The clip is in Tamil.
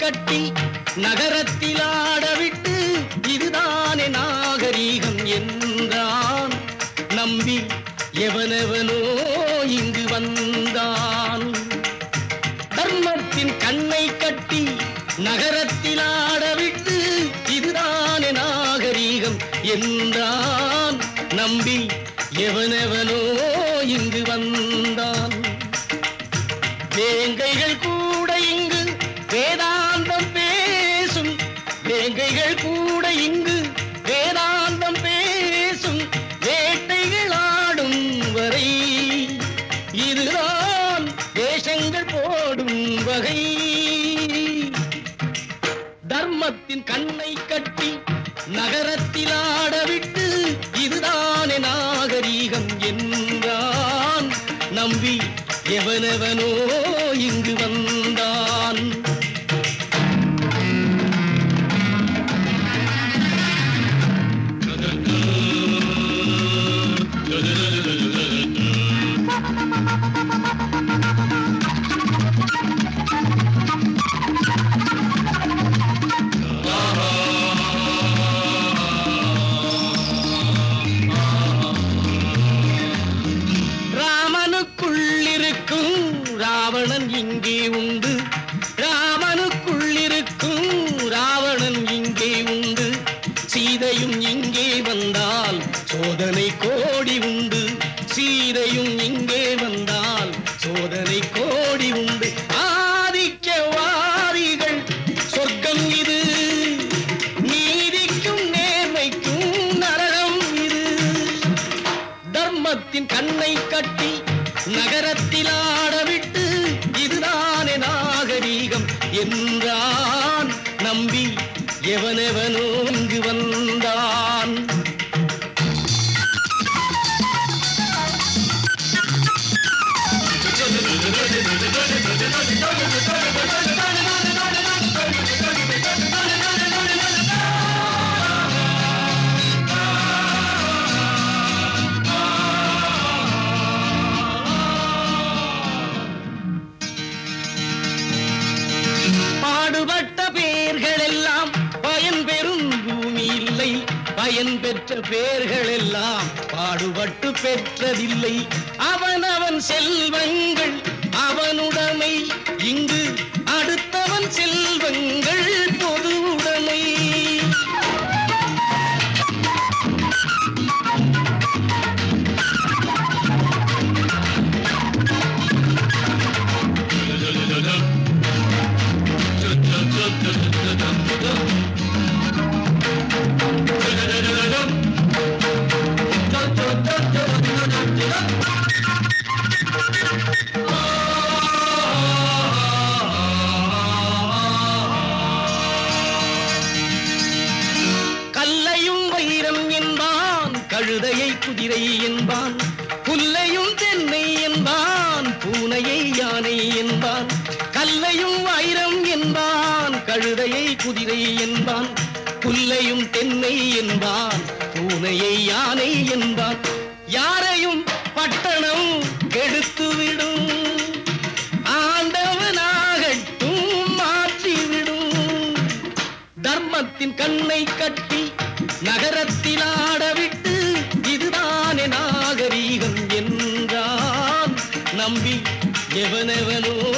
கட்டி நகரத்தில் ஆடவிட்டு இதுதானே நாகரீகம் என்றான். நம்பி எவனெவனோ இங்கு வந்தான். தர்மத்தின் கண்ணை கட்டி நகரத்தில் ஆடவிட்டு இதுதானே நாகரீகம் என்றான். நம்பி எவனெவனோ இங்கு வந்தான். வேங்கைகள் கூட இங்கு வேதாந்தம் பேசும், வேங்கைகள் கூட இங்கு வேதாந்தம் பேசும், வேட்டைகள் ஆடும் வரை இதுதான் வேஷங்கள் போடும் வகை. தர்மத்தின் கண்ணை கட்டி நகரத்தில் ஆடவிட்டு இதுதானே நாகரீகம் என்றான். நம்பி எவனெவனோ இங்கு வந்தான். ராவணன் இங்கே உண்டு, ராமனுக்குள்ளிருக்கும் ராவணன் இங்கே உண்டு. சீதையும் இங்கே வந்தால் சோதனை கோடி உண்டு, சீதையும் இங்கே வந்தால் சோதனை கோடி உண்டு. ஆதிக்கவாதிகள் சொர்க்கம் இது, நீதிக்கும் நேர்மைக்கும் நரகம் இது. தர்மத்தின் கண்ணை கட்டி நகரத்தில் ஆடவிட்டு இதுதானே நாகரீகம் என்றான். நம்பி எவனெவனோ இங்கு வந்தான். பாடுபட்ட பேர்கள் எல்லாம் பயன் பெறும் பூமி இல்லை, பயன் பெற்ற பேர்கள் எல்லாம் பாடுபட்டு பெற்றதில்லை. அவனவன் செல்வங்கள் அவனுடைமை, இங்கு அடுத்தவன் செல்வங்கள் பொது உடைமை. கல்லையும் வைரம் என்பான், கழுதையை குதிரை என்பான், புல்லையும் தென்னை என்பான், பூனையை யானை என்பான். கல்லையும் வைரம் என்பான், கழுதையை குதிரை என்பான், புல்லையும் தென்னை என்பான், பூனையை யானை என்பான். யாரையும் பட்டணம் கெடுத்துவிடும், ஆண்டவனாகட்டும் மாற்றிவிடும். தர்மத்தின் கண்ணை கட்டி நகரத்தில் ஆடவிட்டு இதுதானே நாகரீகம் என்றான். நம்பி எவனெவனோ